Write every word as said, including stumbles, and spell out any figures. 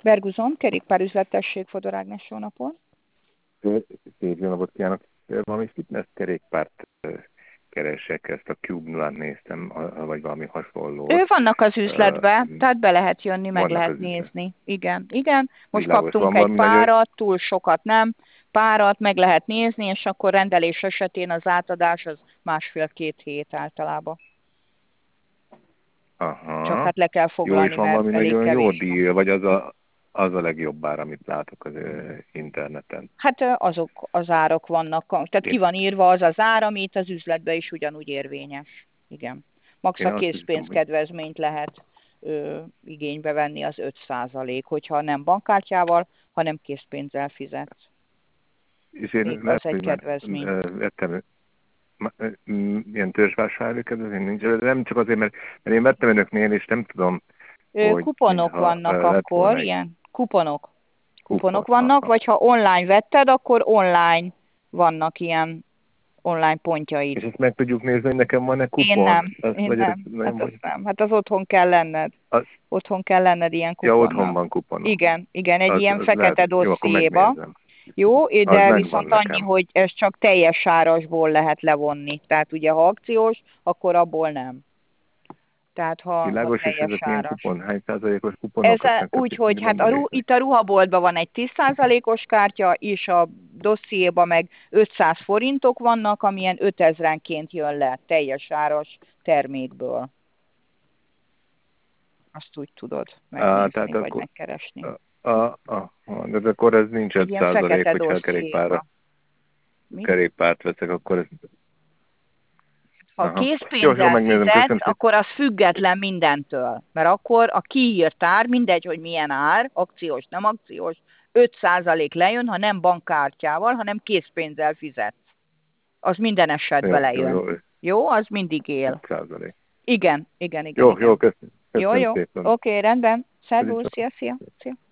Ferguson, kerékpárüzlettesség, Fodor Ágnes, jó napot. Szép jó napot kívánok. Valami fitness kerékpárt keresek, ezt a Cube nullát néztem, vagy valami hasonlót. Ő vannak az üzletben, uh, tehát be lehet jönni, meg lehet nézni. Üzlet. Igen, igen. Most Világos, kaptunk egy párat, nagyon... túl sokat nem, párat meg lehet nézni, és akkor rendelés esetén az átadás az másfél-két hét általában. Aha. Csak hát le kell foglalni, jó, és van mert valami elég nagyon kevés. jó díj, vagy az a, az a legjobb ár, amit látok az interneten? Hát azok az árak vannak, tehát ki van írva az az ár, amit az üzletben is ugyanúgy érvényes. Igen. Max a készpénzkedvezményt lehet ö, igénybe venni, az öt százalék, hogyha nem bankkártyával, hanem készpénzzel fizetsz. És én Még lehet, az egy kedvezmény. Vettem ilyen törzsvásárló kedvezmény nincs, de nem csak azért, mert, mert én vettem önöknél, és nem tudom, Ö, hogy kuponok vannak akkor, egy... ilyen kuponok. Kuponok Kupon, vannak, aha. vagy ha online vetted, akkor online vannak ilyen online pontjaid. És ezt meg tudjuk nézni, hogy nekem van-e kupon? Én nem, azt, én vagy nem. Hát nem az nem. Hát az otthon kell lenned. az... Otthon kell lenned ilyen kuponnal. Ja, otthon van kuponom. Igen, igen, egy az, ilyen az fekete lehet, dossziéba. Jó, akkor Jó, de viszont annyi, nekem. hogy ez csak teljes árasból lehet levonni. Tehát ugye, ha akciós, akkor abból nem. Tehát ha, Világos, ha és teljes ezek milyen áras. kupon? Hány százalékos kuponok? Ez úgy, hogy hát a, itt a ruhaboltban van egy tíz százalékos kártya, és a dossziéban meg ötszáz forintok vannak, amilyen ötezrenként jön le teljes áras termékből. Azt úgy tudod megnézni, vagy akkor, megkeresni. A, a, a, de akkor ez nincs öt százalék, hogyha a kerékpárra. kerékpárt veszek, akkor ez... Ha aha. készpénzzel fizetsz, akkor az független mindentől. Mert akkor a kiírt ár, mindegy, hogy milyen ár, akciós, nem akciós, öt százalék lejön, ha nem bankkártyával, hanem készpénzzel fizetsz. Az minden esetben jó, lejön. Jó, jó. jó, az mindig él. öt százalék. Igen, igen, igen. Jó, igen. jó, köszönöm, köszönöm jó, jó. szépen. Oké, okay, rendben. Szervusz, szia, szia, szia.